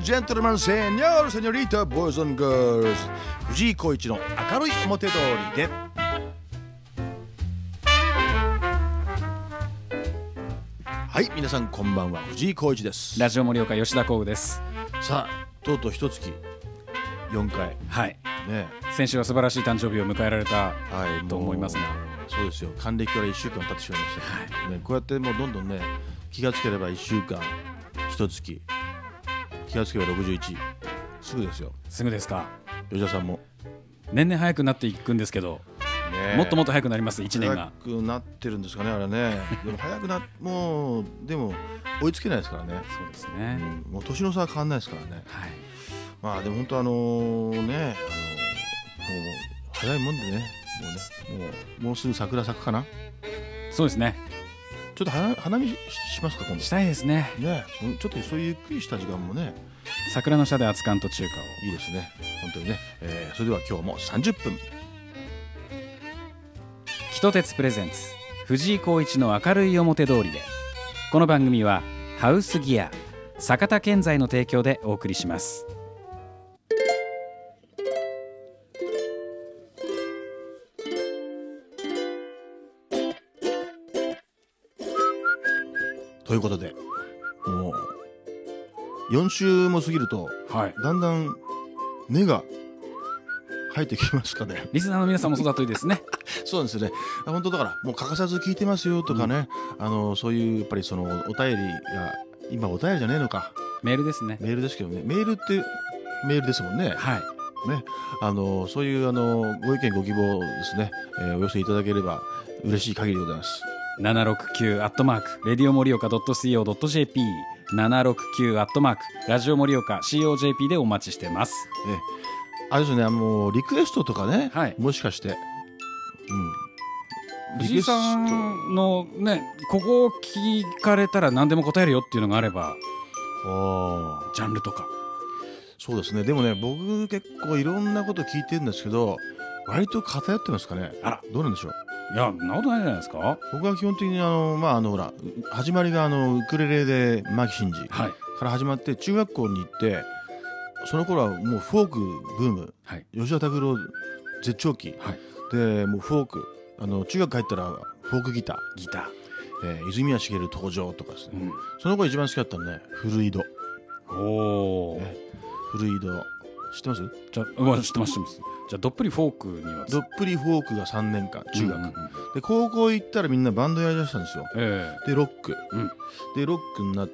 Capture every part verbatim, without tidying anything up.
ジェントルマン、セニョール、セニョリータ、ボーイズ&ガールズ、藤井浩一の明るい表通りで。はい、皆さんこんばんは、藤井浩一です。 ラジオ盛岡吉田幸宇です。 さあ、とうとう一月よんかい、 はいね、 先週は素晴らしい誕生日を迎えられた、はい、と思いますが、 そうですよ、還暦からいっしゅうかん経ってしまいました、はいね、こうやってもうどんどんね、気がつければいっしゅうかん、一月、気がつければろくじゅういち、すぐですよ。 すぐですか。 吉田さんも年々早くなっていくんですけど、ね、もっともっと早くなります。いちねんが早くなってるんですかね、あれね。でも早くなもうでも追いつけないですからね。 そうですね、 うん、もう年の差は変わんないですからね、はい、まあでも本当あのー、ねあのー、もう早いもんでね、もうね、もう、もうすぐ桜咲くかな。 そうですね。 ちょっと花花見 し, しますか今度。 したいですね。 ね、ちょっとそういうゆっくりした時間もね、 桜の下で熱燗と中華を。 いいですね、本当にね、えー、それでは今日もさんじゅっぷん、 キト鉄プレゼンツ藤井浩一の明るい表通りで。この番組はハウスギア坂田建材の提供でお送りします。 ということで、もうよん週も過ぎると、はい、だんだん根が生えてきますかね。 リスナーの皆さんもそうだといいですね。 そうですね。本当だからもう欠かさず聞いてますよとかね、うん、あのそういうやっぱりそのお便りが、今お便りじゃねえのか、 メールですね。 メールですけどね、メールってメールですもんね。はい。ね、あのそういうあのご意見ご希望ですね、えー、お寄せいただければ嬉しい限りでございます。 ななろくきゅうアットマークレディオ盛岡 .co.jp ななろくきゅうアットマークラジオ盛岡 シーオージェーピー でお待ちしてます。 ね、あれですね、あのリクエストとかね、はい、もしかして、 うん、藤井さんのね、ここを聞かれたら何でも答えるよっていうのがあれば、あ、ジャンルとか。 そうですね。でもね、僕結構いろんなこと聞いてるんですけど、割と偏ってますかね。あら、どうなんでしょう。 いや、そんなことないじゃないですか。 僕は基本的にあの、まああのほら、始まりがあのウクレレで牧真司から始まって、中学校に行って、その頃はもうフォークブーム、はい、吉田拓郎絶頂期、はい、でもうフォーク、あの中学帰ったらフォークギター、ギター、えー、泉谷しげる登場とかですね、うん、その頃一番好きだったのね、古井戸。おー、ね、古井戸知ってます？ じゃあ、知ってます、知ってます。じゃあどっぷりフォークにはどっぷりフォークがさんねんかん、中学、うんうんうん、で高校行ったらみんなバンドやりだしたんですよ、えー、でロック、うん、でロックになって、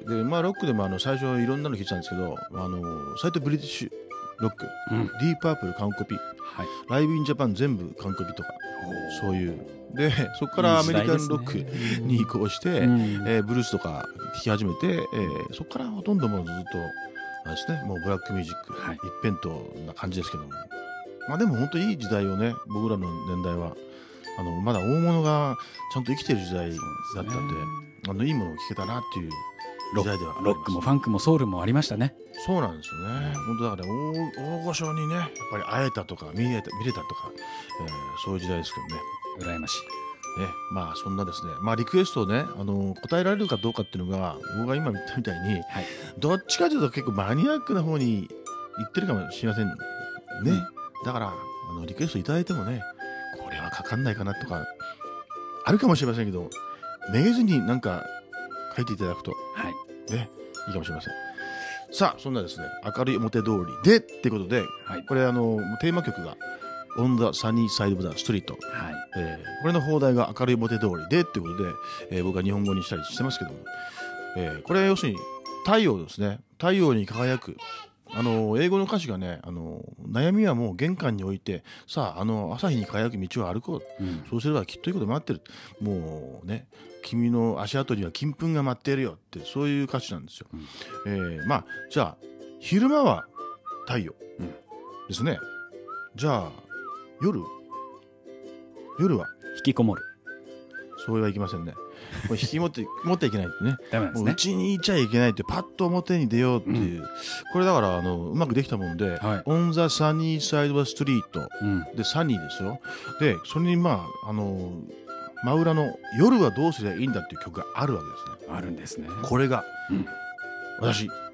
で、まあ、ロックでもあの最初いろんなの聴いてたんですけど、あの最初ブリティッシュロック、うん、ディープパープル完コピ、はい、ライブインジャパン全部完コピとか、そういうで、そこからアメリカンロックに移行して、うん、えー、ブルースとか聴き始めて、えー、そこからほとんどもうずっとあれですね、もうブラックミュージック、はい、一辺倒な感じですけども、まあでも本当にいい時代をね、僕らの年代はあのまだ大物がちゃんと生きてる時代だったんで、あのいいものを聴けたなっていう時代ではあります。 ロックもファンクもソウルもありましたね。 そうなんですよね。本当だから大、大御所にね、やっぱり会えたとか見れた、見れたとか、えー、そういう時代ですけどね。 羨ましい。 ね、まあそんなですね、まあリクエストをね、あの答えられるかどうかっていうのが、僕が今言ったみたいに、はい、どっちかというと結構マニアックな方に行ってるかもしれませんね。うん、だからあのリクエストいただいてもね、これはかかんないかなとかあるかもしれませんけど、めげずになんか書いていただくと、はい、ね、いいかもしれません。さあ、そんなですね、明るい表通りでってことで、はい、これあのテーマ曲がOn the Sunny Side of the Street、はい、えー、これの放題が明るい表通りでってことで、えー、僕は日本語にしたりしてますけども、えー、これは要するに太陽ですね。太陽に輝く、あの英語の歌詞がね、あの悩みはもう玄関に置いて、さあ、あの朝日に輝く道を歩こう、うん、そうすればきっといいこと待ってる、もうね、君の足跡には金粉が舞っているよって、そういう歌詞なんですよ、うん、えー、まあじゃあ昼間は太陽、うん、ですね。じゃあ夜夜は引きこもる。 そうはいきませんね。これ引き持って持っていけないってね。 ダメですね。 うちにいちゃいけないって、パッと表に出ようっていう、うん、これだからあのうまくできたもんで、はい、On the Sunny Side of the Street、うん、でサニーですよ。でそれにまああの真裏の夜はどうすればいいんだっていう曲があるわけですね。 あるんですね。 これが、うん、私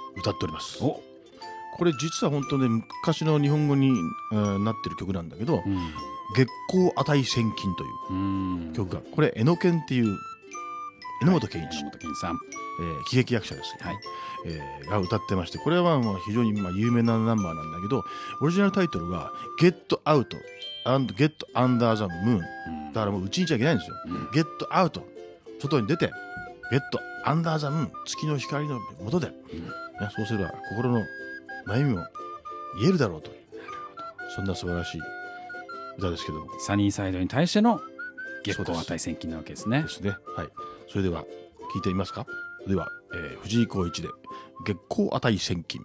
歌っております。 お、 これ実は本当ね昔の日本語に、えーなってる曲なんだけど、 うん、 月光値千金といううん曲が、これ榎健っていう榎本健一、 榎本健一さん、 えー喜劇役者ですけど、 はい、 えーが歌ってまして、これはまあ非常にまあ有名なナンバーなんだけど、オリジナルタイトルが Get Out and Get Under the Moon、 うんだからもううちにいちゃいけないんですよ、 うん、 Get Out 外に出て Get Under the Moon 月の光の下で、 うん、 ね、そうすれば心の悩みも言えるだろうという、そんな素晴らしい歌ですけども、 サニーサイドに対しての月光値千金なわけですね。 ですね。はい。それでは聞いてみますか。では、えー、藤井光一で月光値千金。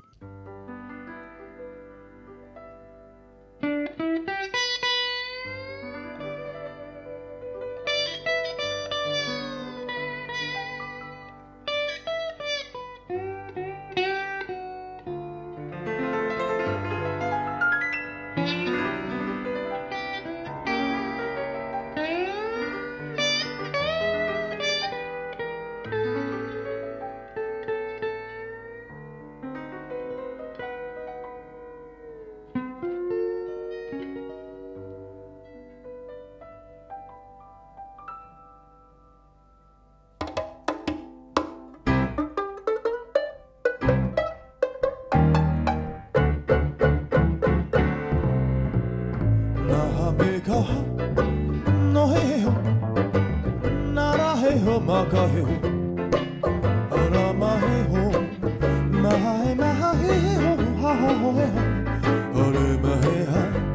のへよならへよまかへよあらまへよまへまへよはほへよあれまへ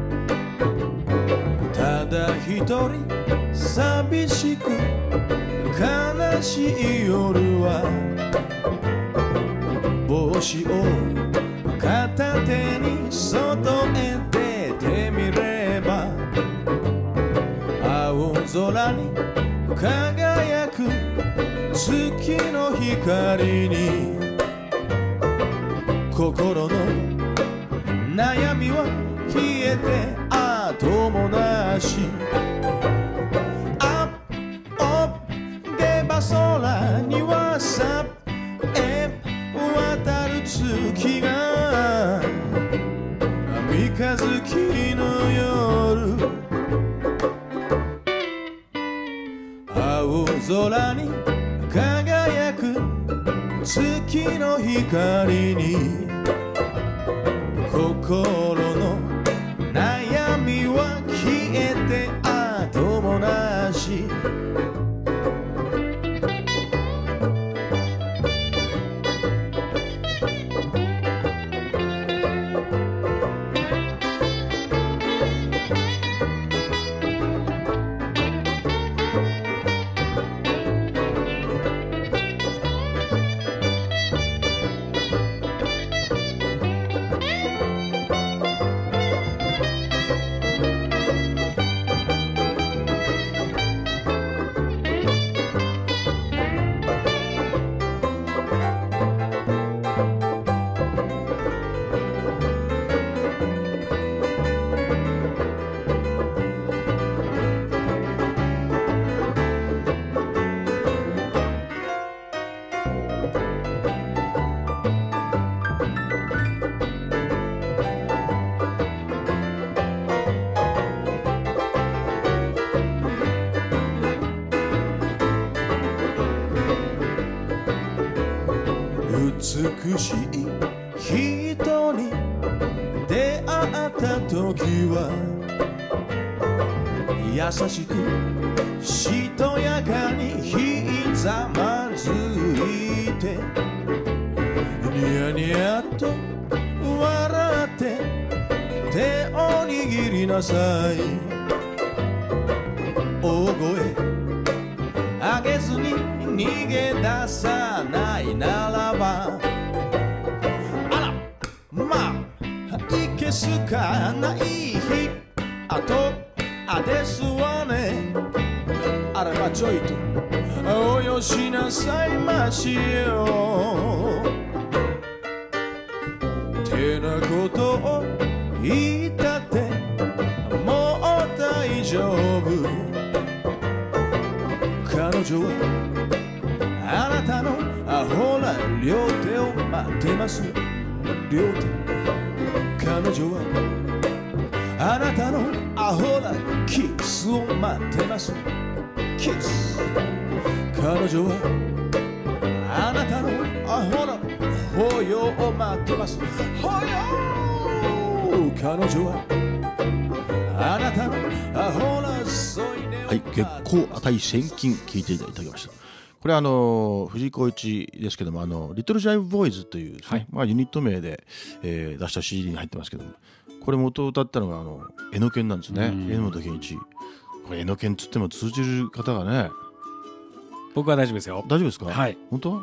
はただ一人寂しく悲しい夜は帽子を片手に外へ出てみれば青空に輝く月の光に心の悩みは消えて後もなしあお出ば空にはさえ渡る月が三日月の夜青空に輝く月の光に心の悩みは消えて後もなし美しい人に出会った時は優しくしとやかにひざまずいてニヤニヤと笑って手を握りなさい大声上げずに逃げ出さないならばあらまあいけすかない日あとあですわねあらまちょいとおよしなさいましよてなことを言ったってもう大丈夫彼女はあなたのアホな両手を待ってます両手彼女はあなたのアホなキスを待ってますキス彼女はあなたのアホな抱擁を待ってます抱擁彼女はあなたのアホな添い寝をはい、月光値千金聞いていただきました。これはあの藤井浩一ですけども、あのリトルジャイブボーイズというですね、はい、まあユニット名で、えー、出した シーディー に入ってますけども、これ元を歌ったのがあのエノケンなんですね。榎本健一。これエノケンつっても通じる方がね。 僕は大丈夫ですよ。 大丈夫ですか？ はい。 本当？ はい。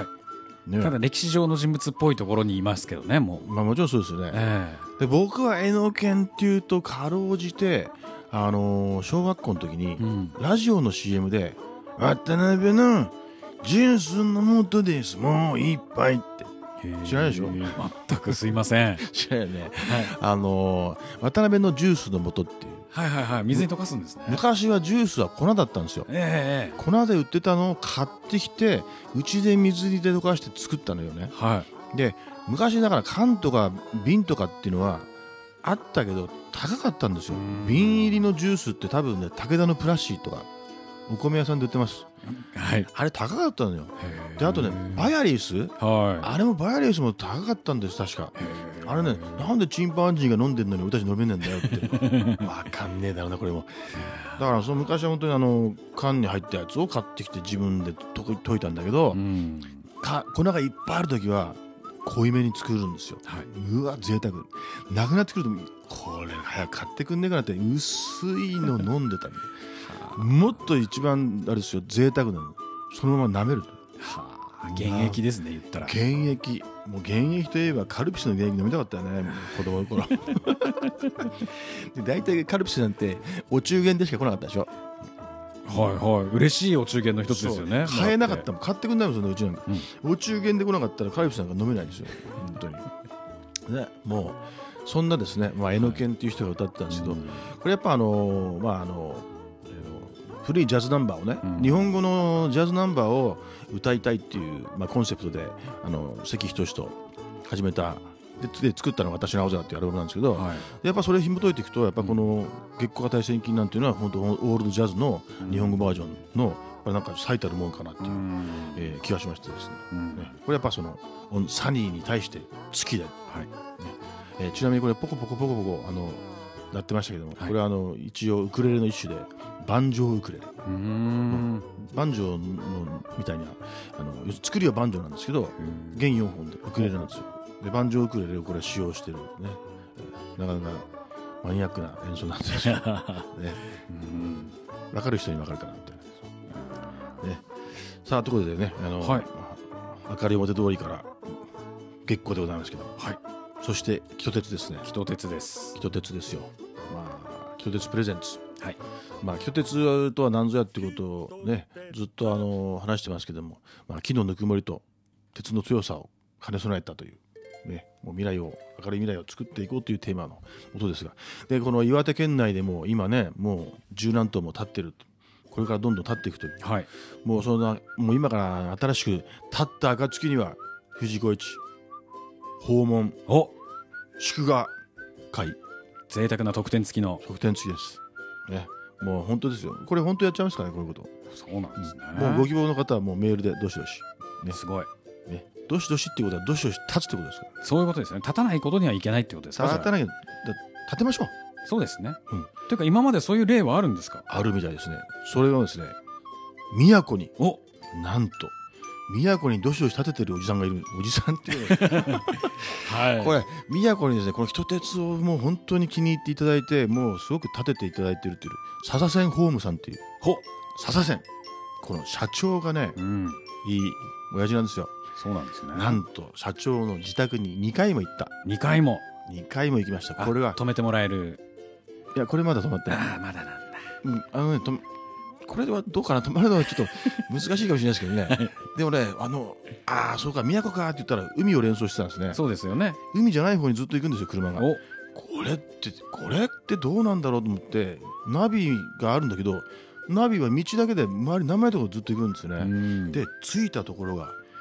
ね、 ただ歴史上の人物っぽいところにいますけどね、もう。 まあもちろんそうですよね。 えー、 で僕はエノケンっていうとかろうじて、あのー、小学校の時に、うん、ラジオの シーエム で渡辺のジュースの素ですもう一杯って知らないでしょ？ 全くすいません。 知らないよね。はい、あのー、渡辺のジュースの素っていう。 はいはいはい、水に溶かすんですね。 昔はジュースは粉だったんですよ。 えー、 粉で売ってたのを買ってきてうちで水にで溶かして作ったのよね。 はい、で昔だから缶とか瓶とかっていうのはあったけど高かったんですよ。瓶入りのジュースって多分ね武田のプラッシーとかお米屋さんで売ってます。はい、あれ高かったのよ。であとねバヤリース、はい、あれもバヤリースも高かったんです確か。あれねなんでチンパンジーが飲んでんのに俺たち飲めねえんだよってわかんねえだろうなこれも。だからその昔は本当にあの缶に入ったやつを買ってきて自分で溶いたんだけど、うん、か粉がいっぱいある時は濃いめに作るんですよ。はい、うわ贅沢なくなってくるとこれ早く買ってくんねえかなって薄いの飲んでたんでもっと一番あれですよ贅沢なのそのまま舐めると。 はあ、現役ですね言ったら。 現役もう現役といえばカルピスの現役飲みたかったよね子供の頃で大体カルピスなんてお中元でしか来なかったでしょ。 はいはい、嬉しいお中元の一つですよね。 買えなかったもん買ってくんないもんそのうちなんか、うん、お中元で来なかったらカルピスなんか飲めないんですよ本当にね。もうそんなですね、まあ、エノケンっていう人が歌ってたんですけど、うん、これやっぱあのー、まああのー、古いジャズナンバーをね、うん、日本語のジャズナンバーを歌いたいっていう、まあ、コンセプトであの関仁と始めたで作ったのが私の青空っていうアルバムなんですけど、はい、やっぱそれ紐解いていくとやっぱこの月光値千金なんていうのは本当オールドジャズの日本語バージョンのなんか最たるもんかなっていう、えー、気がしましてですね、ねこれやっぱそのサニーに対して好きで、はいねえー、ちなみにこれポコポコポコポコあのなってましたけども、はい、これはあの一応ウクレレの一種でバンジョーウクレレ、うーんバンジョーのみたいなあの作りはバンジョーなんですけど弦よんほんでウクレレなんですよ。でバンジョーウクレレをこれ使用してるね、えー、なかなかマニアックな演奏なんですよ、ね、うん分かる人に分かるかなみたいな、ね、さあところでねあの、はい、明るい表通りから月光でございますけど、はい、そしてキト鉄ですね。 キト鉄ですキト鉄ですよ。まあキト鉄プレゼンツ、はいまあ、キト鉄とは何ぞやってことをねずっとあの話してますけども、まあ、木のぬくもりと鉄の強さを兼ね備えたというね、もう未来を明るい未来を作っていこうというテーマのことですが、でこの岩手県内でも今ねもう十何棟も建ってる、これからどんどん建っていくという、はい、もうそんなもう今から新しく建った暁には藤井浩一訪問お祝賀会贅沢な特典付きの特典付きです、ね、もう本当ですよ。これ本当やっちゃいますからねこういうこと。 そうなんですね、 うん、もうご希望の方はもうメールでどしどし、 ね、すごいねどしどしっていうことはどしどし立つってことですから。 そういうことですね。立たないことにはいけないってことですか。 立たない立てましょう。 そうですね、うん、というか今までそういう例はあるんですか。 あるみたいですね。それがですね宮古におなんと宮古にどしどし立ててるおじさんがいる。おじさんっていうのはいこれ宮古にですねこの人鉄をもう本当に気に入っていただいてもうすごく立てていただいているという笹線ホームさんっていうほ笹線この社長がね、うん、いい親父なんですよ。そうなんですね。なんと社長の自宅ににかいも行った。 にかいもにかいも行きました。これは止めてもらえる。 いやこれまだ止まってない。 ああまだなんだ、 うん、あのねとこれはどうかな止まるのはちょっと難しいかもしれないですけどねでもねあのああそうか宮古かって言ったら海を連想してたんですね。 そうですよね。 海じゃない方にずっと行くんですよ車が。おこれってこれってどうなんだろうと思ってナビがあるんだけどナビは道だけで周り何枚とかずっと行くんですよね。で着いたところが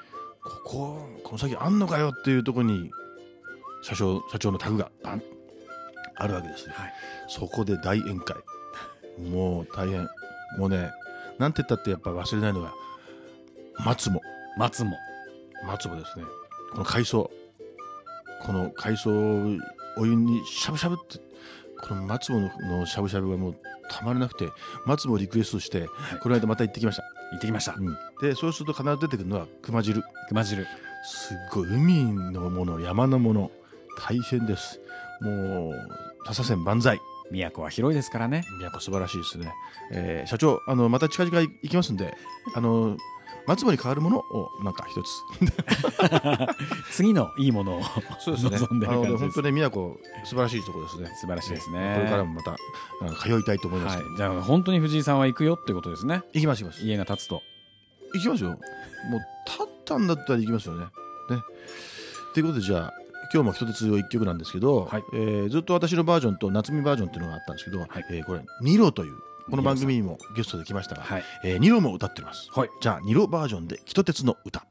こここの先あんのかよっていうところに社長社長のタグがバンあるわけですね、はい、そこで大宴会もう大変もうねなんて言ったってやっぱ忘れないのが松も松も松もですねこの海藻この海藻をお湯にしゃぶしゃぶってこの松ものしゃぶしゃぶがもうたまらなくて松もリクエストして、はい、この間また行ってきました行ってきました、うん、 でそうすると必ず出てくるのは熊汁熊汁すっごい海のもの山のもの大変です。もう他社線万歳。 都は広いですからね。 都素晴らしいですね、えー、社長あのまた近々行きますんであの松もに変わるものをなんか一つ次のいいものをそうですね望んでる感じです。 本当ね宮古素晴らしいところですね。 素晴らしいですね。 これからもまた通いたいと思います、はい、 じゃあ本当に藤井さんは行くよってことですね。 行きます行きます。 家が建つと行きますよ。もう立ったんだったら行きますよね。ねということでじゃあ今日も一つを一曲なんですけど、はいえー、ずっと私のバージョンと夏美バージョンっていうのがあったんですけど、はいえー、これニロというこの番組にもゲストで来ましたが、はいえー、ニロも歌っております、はい、じゃあニロバージョンで北鉄の歌。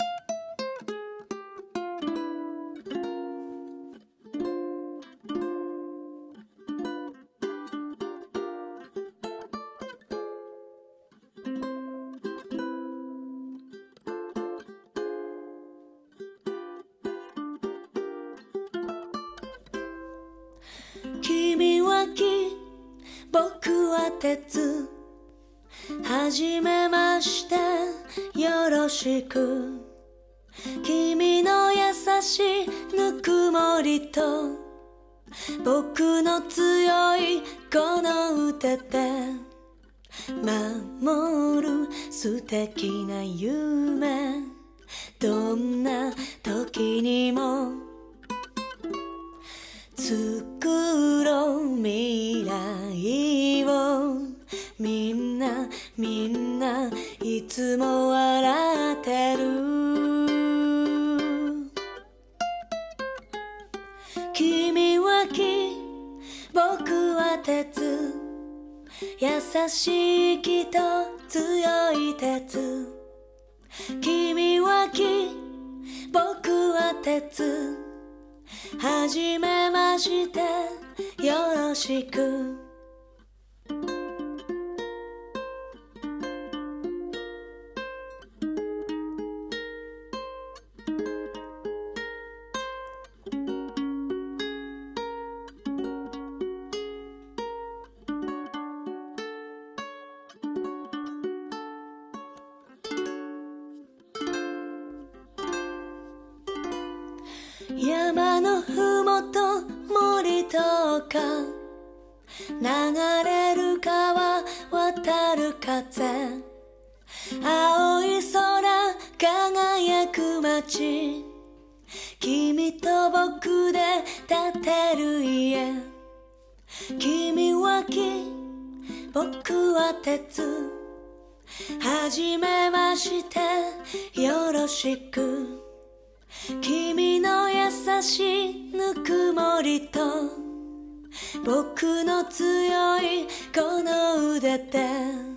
君は木、僕は鉄。はじめまして、よろしく。君の優しいぬくもりと僕の強いこの歌で守る素敵な夢。どんな時にも作ろう未来を。みんなみんないつも笑ってる。君は木、僕は鉄。優しい木と強い鉄。君は木、僕は鉄。はじめましてよろしく。山のふもと森とか流れる川渡る風。青い空輝く街。君と僕で建てる家。君は木、僕は鉄。はじめましてよろしく。君の優しいぬくもりと僕の強いこの腕で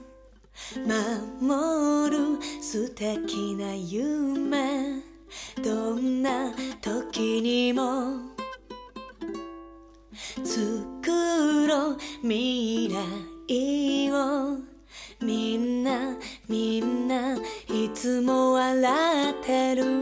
守る素敵な夢。どんな時にも作ろう未来を。みんなみんないつも笑ってる。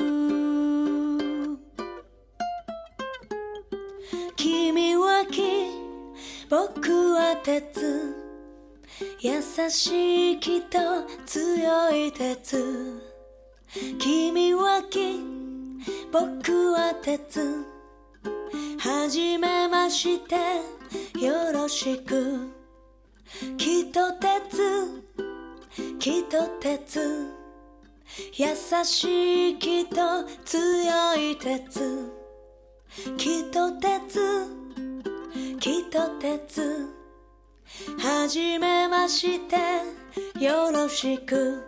君は木、僕は鉄。優しい木と強い鉄。君は木、僕は鉄。はじめましてよろしく。木と鉄、木と鉄。優しい木と強い鉄。木と鉄、木と鉄。はじめましてよろしく。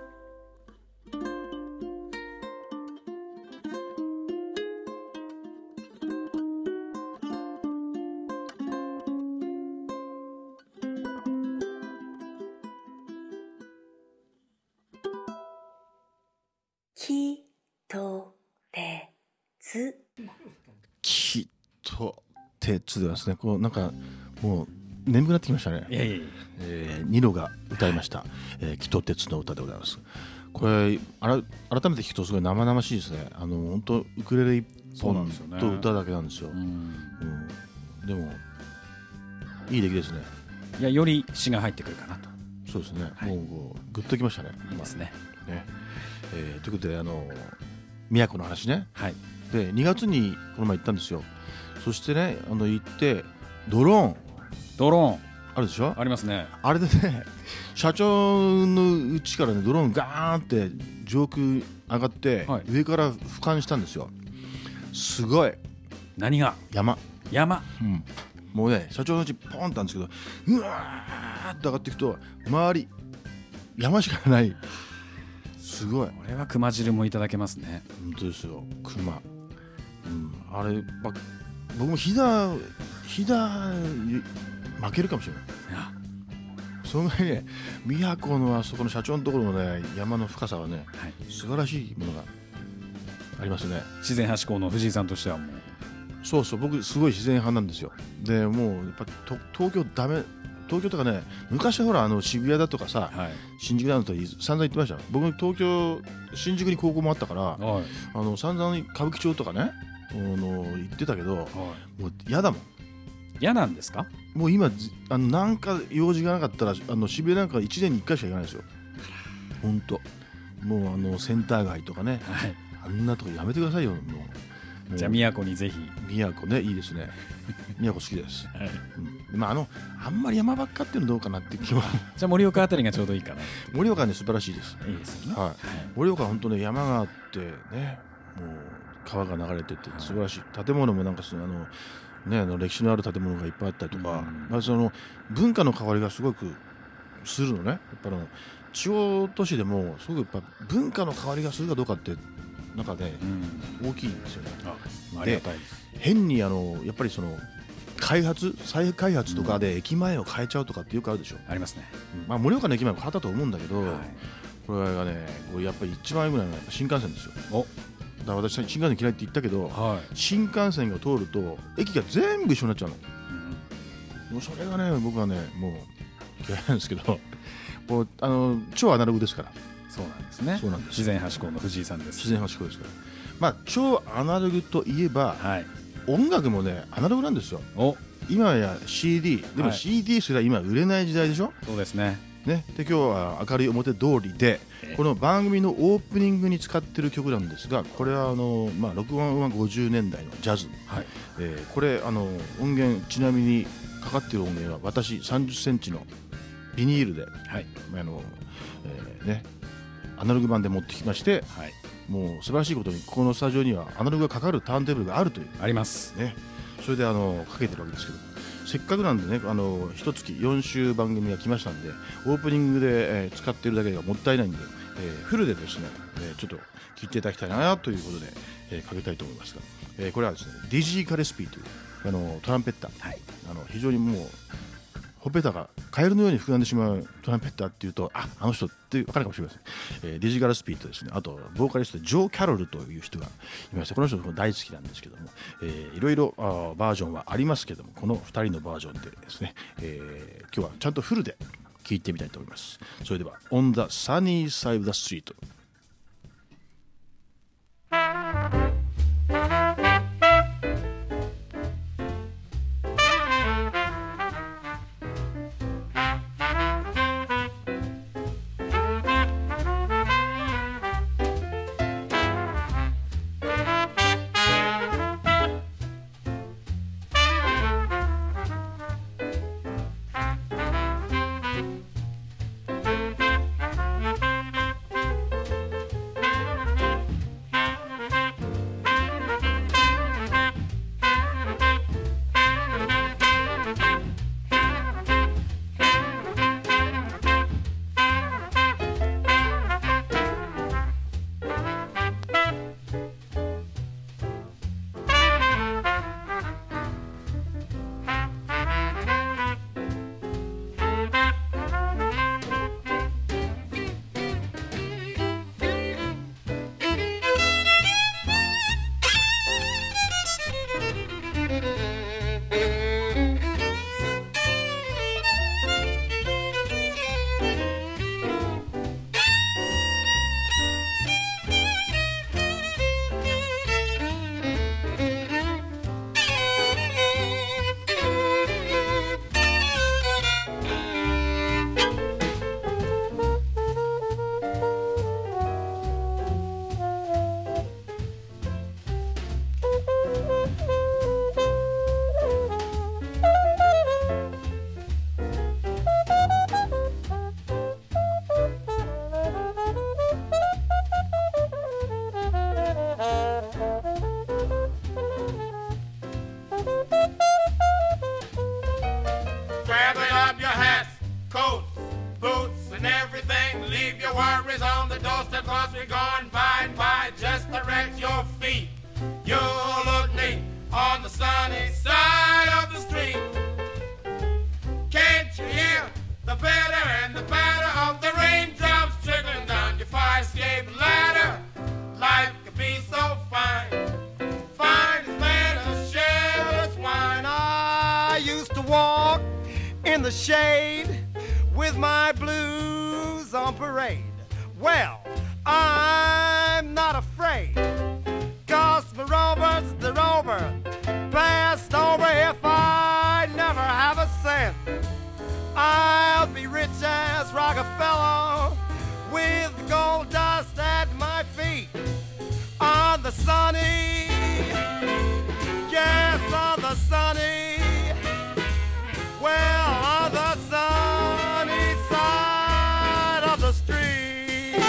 木、 とてつきっと鉄ではですね、こうなんかもう眠くなってきましたね。 いやいやいや、 えー、ニノが歌いました、えー、きっと鉄の歌でございます。これあら改めて聞くとすごい生々しいですね。あの本当ウクレレ一本と歌だけなんですよ。うん、でもいい出来ですね。 いや、より詩が入ってくるかなと。 そうですね、はい、もうこうグッときましたね。 いいですね。 ね、えー、ということであの宮古の話ね、 はい、 でにがつにこの前行ったんですよ。そしてね、あの行ってドローンドローンあるでしょ。 ありますね。 あれでね、社長の家からねドローンガーンって上空上がって、はい、上から俯瞰したんですよ。すごい。 何が？ 山山、 うん、もうね社長の家ポンってあるんですけど、うわーって上がっていくと周り山しかない。すごい。これは熊汁もいただけますね。 本当ですよ、熊、うん、あれば僕も飛騨飛騨負けるかもしれない。いや、そのぐらいね、宮古のあそこの社長のところのね山の深さはね、はい、素晴らしいものがありますね。 自然派志向の藤井さんとしてはもう。 そうそう、僕すごい自然派なんですよ。でもうやっぱと東京ダメ、東京とかね、昔ほらあの渋谷だとかさ、はい、新宿だとか散々言ってました。僕東京新宿に高校もあったから、はい、あの散々歌舞伎町とかねあの言ってたけど、はい、もう嫌だもん。 嫌なんですか？ もう今あのなんか用事がなかったらあの渋谷なんかいちねんにいっかいしか行かないですよ。本当。もうあのセンター街とかね、はい、あんなとこやめてくださいよ。もうじゃあ宮古にぜひ。 宮古ね、いいですね。宮古好きです。はい、うん、まああのあんまり山ばっかっていうのどうかなって気は。 じゃあ盛岡あたりがちょうどいいかな。 盛岡ね素晴らしいです。 いいですよね。 はい。はい、盛岡は本当ね山があってね、もう川が流れてて素晴らしい。建物もなんかそのあのねあの歴史のある建物がいっぱいあったりとか、まあその文化の変わりがすごくするのね。やっぱり地方都市でもすごくやっぱ文化の変わりがするかどうかってなんかね、うん、大きいんですよね。 あ、ありがたいです。 変にあのやっぱりその開発再開発とかで駅前を変えちゃうとかってよくあるでしょ。 ありますね。 うん、まあ盛岡の駅前も変わったと思うんだけど、はい、これがねこれやっぱり一番良くないのはやっぱ新幹線ですよ。おだから私新幹線嫌いって言ったけど、はい、新幹線が通ると駅が全部一緒になっちゃうの。うん、もうそれがね僕はねもう嫌いなんですけど、もうあの超アナログですから。 そうなんですね。 そうなんです。 自然派志向の藤井さんです。 自然派志向ですから。まあ超アナログといえば、はい、音楽もねアナログなんですよ。お今や シーディー でも シーディー すら今売れない時代でしょ。 そうですね。 ね、で今日は明るい表通りで、えー、この番組のオープニングに使っている曲なんですが、これはあの、まあ、録音はごじゅうねんだいのジャズ、はい、えー、これあの音源ちなみにかかっている音源は私さんじゅっセンチのビニールで、はい、あのえーね、アナログ版で持ってきまして、はい、もう素晴らしいことにここのスタジオにはアナログがかかるターンテーブルがあるというあります、 ね、それであのかけてるわけですけど、せっかくなんでね、あの一月よん週番組が来ましたんで、オープニングで、えー、使っているだけがもったいないんで、えー、フルでですね、えー、ちょっと聞いていただきたいなということで、えー、かけたいと思いますが、えー、これはですねディジー・カレスピーというあのトランペッター、はい、あの非常にもうほっぺたがカエルのように膨らんでしまうトランペッターっていうと、あ、あの人って分かるかもしれません。えー、ディジガルスピーとですね、あとボーカリストでジョー・キャロルという人がいまして、この人も大好きなんですけども、えー、いろいろあバージョンはありますけども、このふたりのバージョンでですね、えー、今日はちゃんとフルで聴いてみたいと思います。それでは On the Sunny Side of the Street。 Gather up your hats, coats, boots, and everything. Leave your worries on the doorstep, cause we're going by and by. Just direct your feet. You'll look neat on the sunny side of the street. Can't you hear the better and the better of the raindrops trickling down your fire escape ladder? Life could be so fine. Fine as man as sheriff's wine. I used to walk in the shade with my blues on parade. Well, I'm not afraid, cause my rover's the rover, passed over if I never have a cent. I'll be rich as Rockefeller with gold dust at my feet. On the sunny, yes, on the sunny, well, on the sunny side of the street.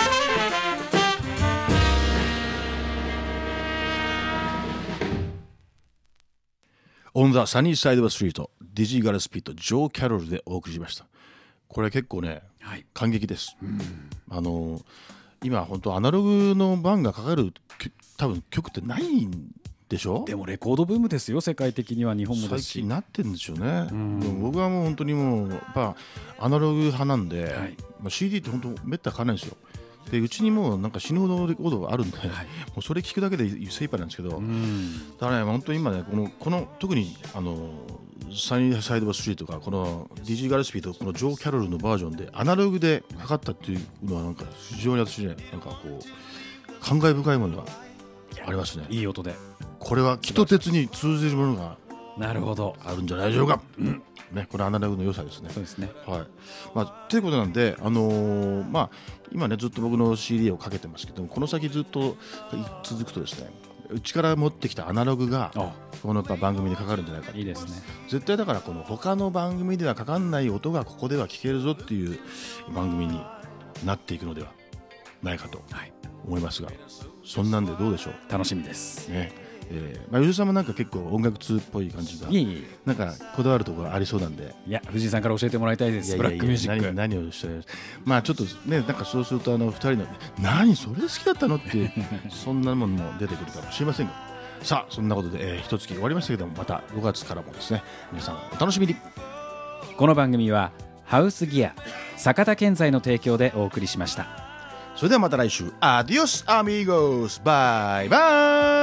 On the Sunny Side of the Street、ディジー・ガレスピット、ジョー・キャロルでお送りしました。これ結構ね、はい、感激です。あの今本当アナログの版がかかる多分曲ってないんでしょ。 でもレコードブームですよ、世界的には。日本もですし最近なってるんでしょうね。でも僕はもう本当にもうやっぱアナログ派なんで、はい、まあ、シーディー って本当めったら買わないんですよ。でうちにもうなんか死ぬほどレコードがあるんで、はい、もうそれ聞くだけで精一杯なんですけど、だからね本当に今ねこのこの特にあのサニーサイド・オブ・ストリートとかこの ディージー ガレスピーとこのジョー・キャロルのバージョンでアナログでかかったっていうのはなんか非常に私ねなんかこう感慨深いものがありますね。 いい音でこれは木と鉄に通じるものがなるほどあるんじゃないでしょうか。うんね、これアナログの良さですね。 そうですね。 はい。まあということなんで、あのー、まあ今ねずっと僕の シーディー をかけてますけども、この先ずっと続くとですね、うちから持ってきたアナログがこのやっぱ番組でかかるんじゃないかと。 いいですね。 絶対だからこの他の番組ではかかんない音がここでは聞けるぞっていう番組になっていくのではないかと思いますが、はい、そんなんでどうでしょう。 楽しみですね。えーまあ、吉田さんもなんか結構音楽通っぽい感じがいいなんかこだわるところありそうなんで、 いや藤井さんから教えてもらいたいです。いやいやいやブラックミュージック何, 何をしてるまあちょっとねなんかそうするとあのふたりの何それ好きだったのってそんなものも出てくるかもしれませんがさあそんなことで、えー、一月終わりましたけどもまたごがつからもですね皆さんお楽しみに。 この番組はハウスギア坂田建材の提供でお送りしました。 それではまた来週アディオスアミーゴスバイバイ。